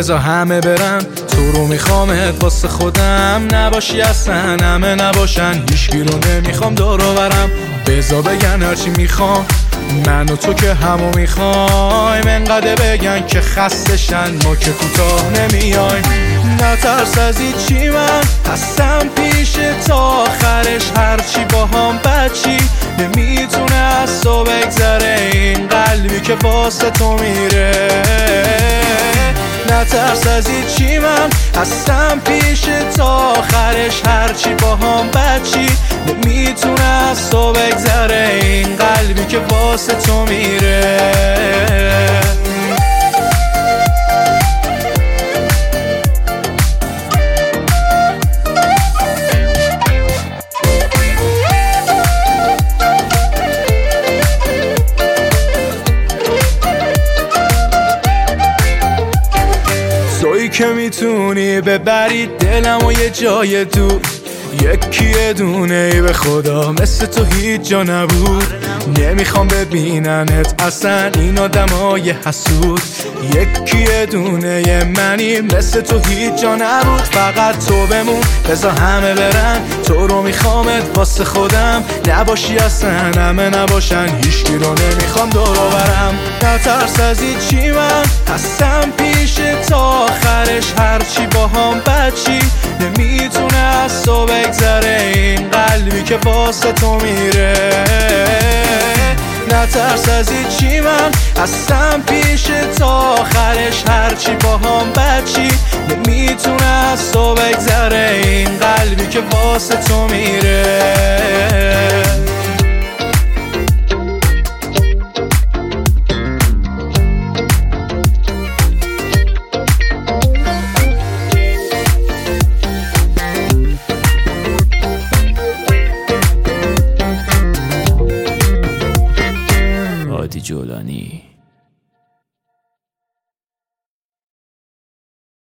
بذار همه برن، تو رو میخوامت واسه خودم، نباشی اصلا همه نباشن، هیچکی رو نمیخوام دور و برم. بذار بگن هرچی میخوام، من و تو که همو میخوایم، انقدر بگن که خستشن، ما که کوتاه نمیایم. نترس از هیچی، من هستم پیش تا آخرش، هرچی با هم بچی نمیتونه از تو بگذره، این قلبی که واسه تو میره. نترس از هیچی، من هستم پیش تا آخرش، هرچی با هم بچی نمیتونه از تو بگذره، این قلبی که واسه تو میره. تویی که میتونی ببری دلم و یه جای دور، یکی دونه ای به خدا مثل تو هیچ جا نبود. نمیخوام ببیننت اصلا این آدمای حسود، یکی دونه منی مثل تو هیچ جا نبود. فقط تو بمون، بذار همه برن، تو رو میخوامت واسه خودم، نباشی اصلا همه نباشن، هیچکی رو نمیخوام دور برم. نترس از هیچی، من هستم پیش تا آخرش، هرچی با هم بچی نمیتونه از تو بگذره، این قلبی که واسه تو میره. نترس از هیچی، من هستم پیش تا آخرش، هرچی با هم بچی نمیتونه از تو بگذره، این قلبی که واسه تو میره. جولانی